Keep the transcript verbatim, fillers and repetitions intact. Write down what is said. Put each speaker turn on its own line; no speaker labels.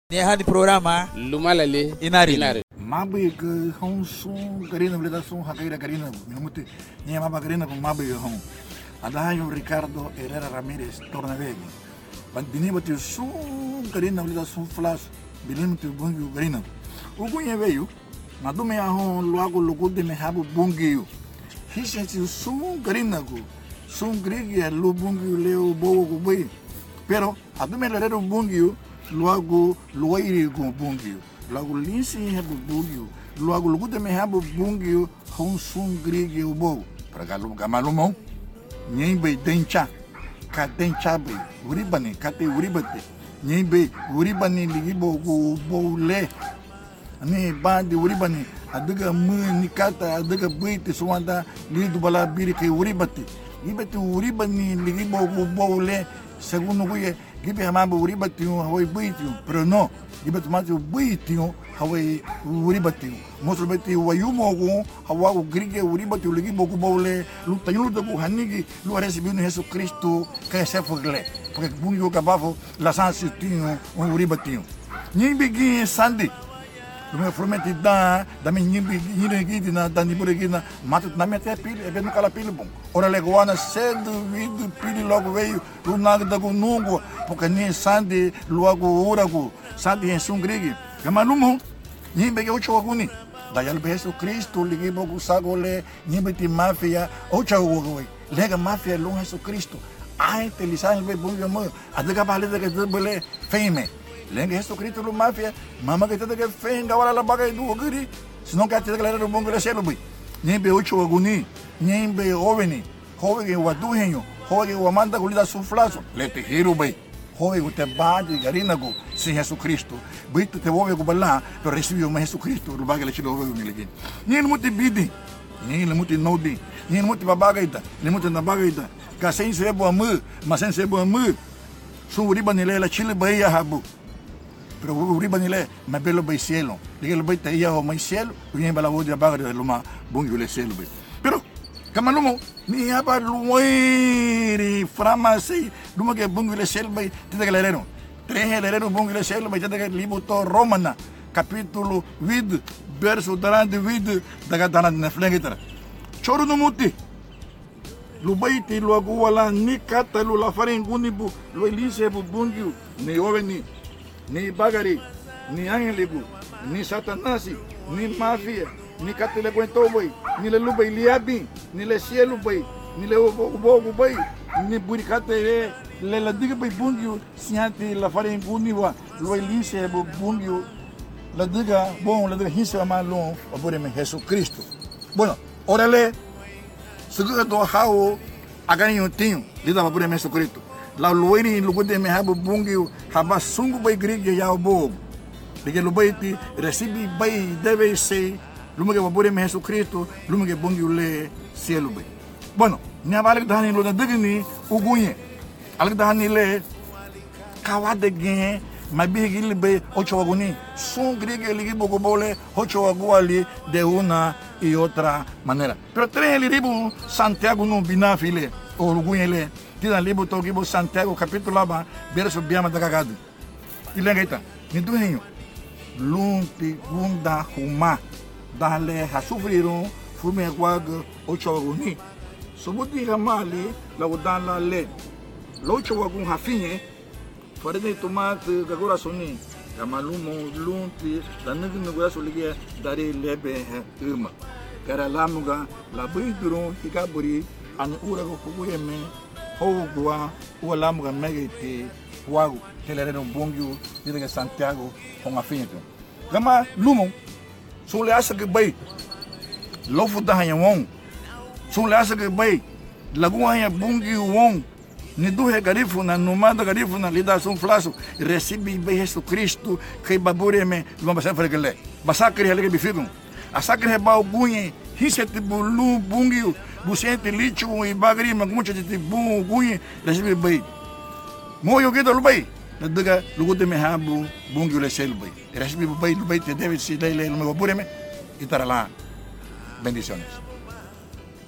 Neha di programa
Lumalale
Inari.
Inari.
Mabe ke hon sun garina bleda sun hakaira garina minuti nia maba garina com mabe hon. Adayo Ricardo Herrera Ramirez Tornavegi. Bandini bati sun garina bleda sun flash bilim tu bungu garina. Ugunye veio. Madume ahon luago lugu de me habu bungu. Hishati sun garina go. Sun grigi lu bungu leo bo go boi. Pero adume lerero bungu logo loiri go bungio logo linsi hebo bungio logo logo de me hebo bungio hon sun grige o bo para galo gamalumon nem be dencha ka dencha be uribani kate uribate nem be uribani ligibo go bole ani bandi uribani adaga mu nikata adaga buite suanda lidu bala biri ke uribate ibate uribani ligibo go bole segundo guie gibi hamamba uribatiu hawai buitiu pero no gibi tomate buitiu hawai uribatiu mostro beti wayumo go hawa grige uribatiu ligi boku bole lu tanyu do hanigi lu recebi no Jesus Cristo que se fogle porque bunyo kabavo la sansitinho um uribatiu nimbi sandi me prometi da da me nimbi nimbi na da nimbi na matut na mete pili e no kala pili bom ora legoana cedo vindo pili logo veio do nada da gonungo porque nem sande logo urago sande em sungrigi gamalumo nimbi que ocho aguni da yal beso Cristo ligi bogo sagole nimbi ti mafia ocho agoi lega mafia lo Jesus Cristo ai te lisan be bom mo adaga bale da que bele fame Lenga Jesus Cristo lo mafia, mama que tete que fenga wala la bagai do guri, senão que tete galera do bongo le selo bui. Nembe ocho aguni, nembe joveni, jovem o aduhenho, jovem o amanda gulida suflaso, le te hero bui. Jovem o te bade garina go, sem Jesus Cristo. Bui te te vove go bala, pero recebeu mais Jesus Cristo, lo bagai le chilo vove mi legi. Nem muti bidi, nem le muti nodi, nem muti babagaita, nem muti na bagaita. Ka sem sebo amu, mas sem sebo amu. Su riba ni le chile bai habu. Pero o ribanile ma bello bai cielo diga lo bai taia o mai cielo vinha bala wodia bagre luma bungu le cielo bai pero kamalumo ni aba luiri framasi luma que bungu le cielo bai tete galereno três galereno bungu le cielo bai tete livro to romana capítulo vinte verso durante vinte daga dana na flengitra choro no muti lu bai ti lu agua ni kata lu la faringuni bu lu elise bu bungu ne oveni ni bagari, ni angeligu, ni satanasi, ni mafia, ni catele cuento boy, ni le lubai liabi, ni le cielo boy, ni le bogo boy, ni buricate le la diga boy bungio, siante la fare in guniwa, lo elise bo bungio, la diga bon, la diga hisa malon, opore me Jesus Cristo. Bueno, órale, seguro do hao, agani un tinho, lida opore me Jesus Cristo. La luiri lugu de me habu bungi haba sungu bai grige ya bobo porque lu bai ti recibi bai deve ser lumu que babure me Jesus Cristo lumu que bungi le cielo bai bueno ni abalik dahani lu da digni ugunye alik dahani le kawade gen mabi gili bai ocho aguni sun grige ligi bogo bole ocho aguali de una y otra manera pero tres ribu Santiago no binafile o ugunye le Tira livro toki bo Santiago capítulo lá, verso biama da cagada. E lengaita, me duenho. Lumpi gunda huma, dale ha sufriram, fume guaga ocho aguni. Sobuti ramali, la udala le. Locho agun hafinhe, fora de tomate gagora soni. Kamalumo lumpi, da nigi negura soligia dare lebe uma. Cara lamuga, la buidron hikaburi, an urago kuguyeme. Ogua, o lamuga megete, wago, telereno bongio, diga Santiago, com a finta. Gama lumo, são le acha que bai, lofu da hanha won, são le acha que bai, lagoa hanha bongio won, ni do regarifu na numada garifu na lidação flaço, recebi bai Jesus Cristo, que babure me, vamos passar para aquele, basacre ali que bifigum, a sacre rebau bunhe, hisete bulu bongio. Bucente licho e bagri magmucha de bu gunye recebi bai moyo que do bai da daga lugo de me habu bungu le sel bai recebi bai bai te deve se dai le no me pure me e tara lá bendiciones.